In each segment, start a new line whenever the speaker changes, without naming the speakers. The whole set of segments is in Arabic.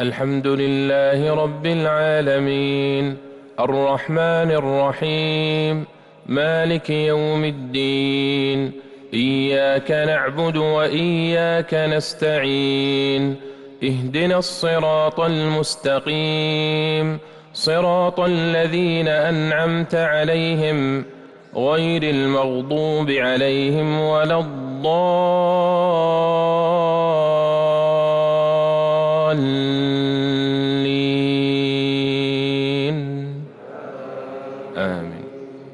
الحمد لله رب العالمين، الرحمن الرحيم، مالك يوم الدين. إياك نعبد وإياك نستعين، اهدنا الصراط المستقيم، صراط الذين أنعمت عليهم غير المغضوب عليهم ولا الضالين. آمين.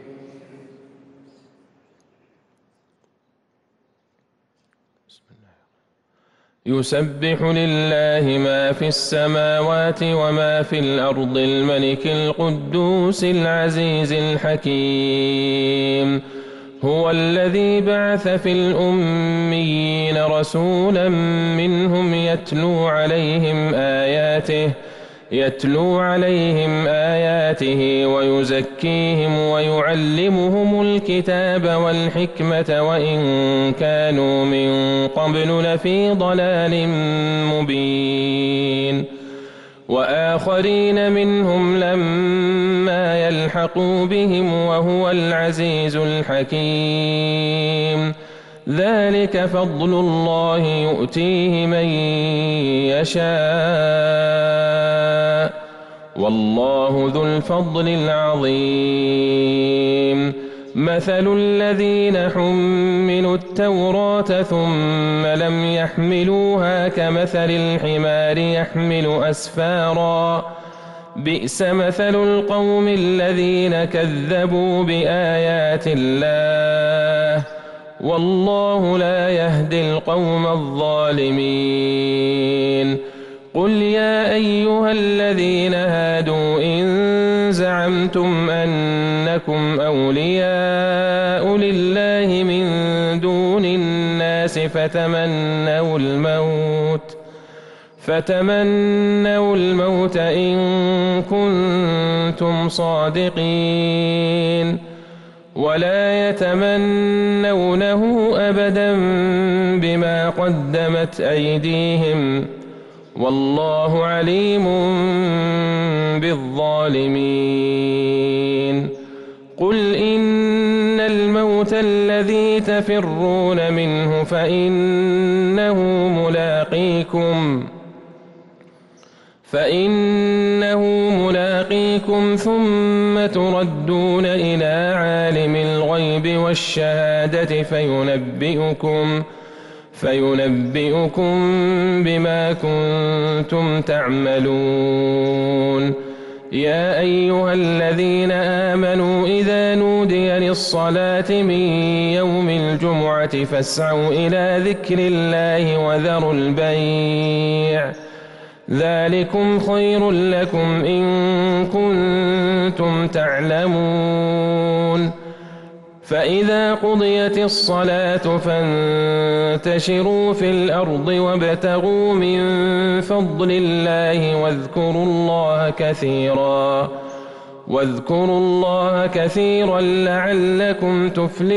يسبح لله ما في السماوات وما في الأرض، الملك القدوس العزيز الحكيم. هو الذي بعث في الأميين رسولا منهم يتلو عليهم آياته ويزكيهم ويعلمهم الكتاب والحكمة وإن كانوا من قبل لفي ضلال مبين. وآخرين منهم لما يلحقوا بهم وهو العزيز الحكيم. ذلك فضل الله يؤتيه من يشاء، والله ذو الفضل العظيم. مثل الذين حملوا التوراة ثم لم يحملوها كمثل الحمار يحمل أسفارا، بئس مثل القوم الذين كذبوا بآيات الله، والله لا يهدي القوم الظالمين. قل يا أيها الذين هادوا إن زعمتم أنكم أولياء لله من دون الناس فتمنوا الموت إن كنتم صادقين، ولا يتمنونه أبدا بما قدمت أيديهم، والله عليم بالظالمين. قل إن الموت الذي تفرون منه فإنه ملاقيكم ثم تردون إلى عالم الغيب والشهادة فينبئكم بما كنتم تعملون. يا أيها الذين آمنوا إذا نودي للصلاة من يوم الجمعة فاسعوا إلى ذكر الله وذروا البيع، ذلكم خير لكم إن كنتم تعلمون. فإذا قضيت الصلاة فانتشروا في الأرض وابتغوا من فضل الله واذكروا الله كثيرا لعلكم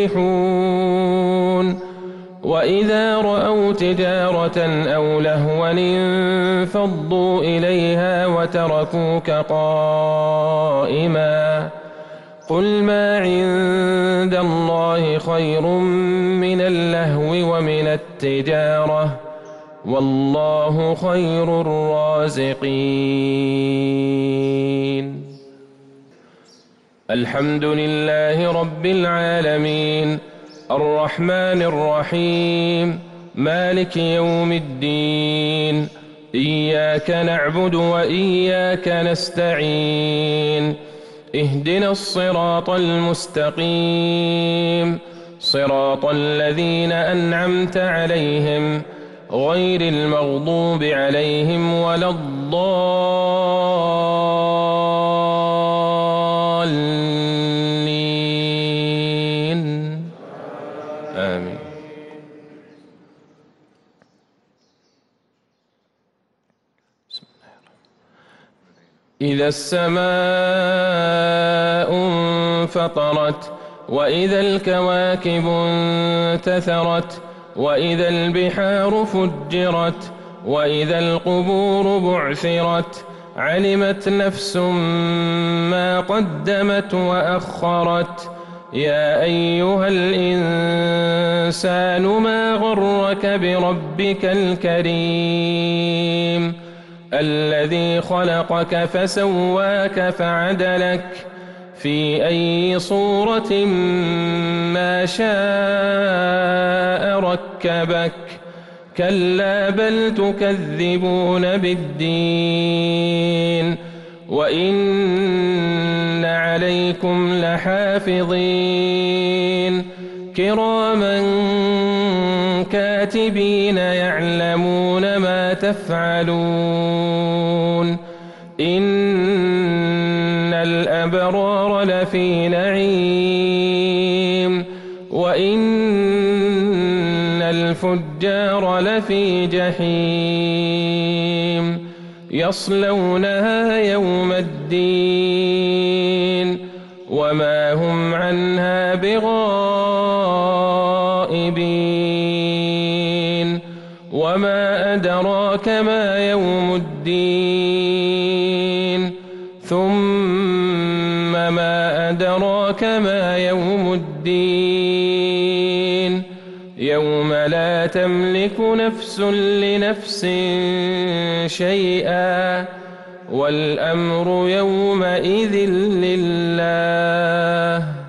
تفلحون. وإذا رأوا تجارة أو لهوا انفضوا إليها وتركوك قائما. قل ما عند الله خير من اللهو ومن التجارة، والله خير الرازقين. الحمد لله رب العالمين، الرحمن الرحيم، مالك يوم الدين. إياك نعبد وإياك نستعين، اهدنا الصراط المستقيم، صراط الذين أنعمت عليهم غير المغضوب عليهم ولا الضالين. آمين. إذا السماء انفطرت وإذا الكواكب انتثرت وإذا البحار فجرت وإذا القبور بعثرت علمت نفس ما قدمت وأخرت يا أيها الإنسان ما غرك بربك الكريم الذي خلقك فسواك فعدلك في أي صورة ما شاء ركبك كلا بل تكذبون بالدين وإن عليكم لحافظين كراما كاتبين يعلمون ما تفعلون إن الأبرار لفي نعيم وإن الفجار لفي جحيم يصلونها يوم الدين وما هم عنها بغائبين وما أدراك ما يوم الدين ثم ما أدراك ما يوم الدين يوم لا تملك نفس لنفس شيئا والأمر يومئذ لله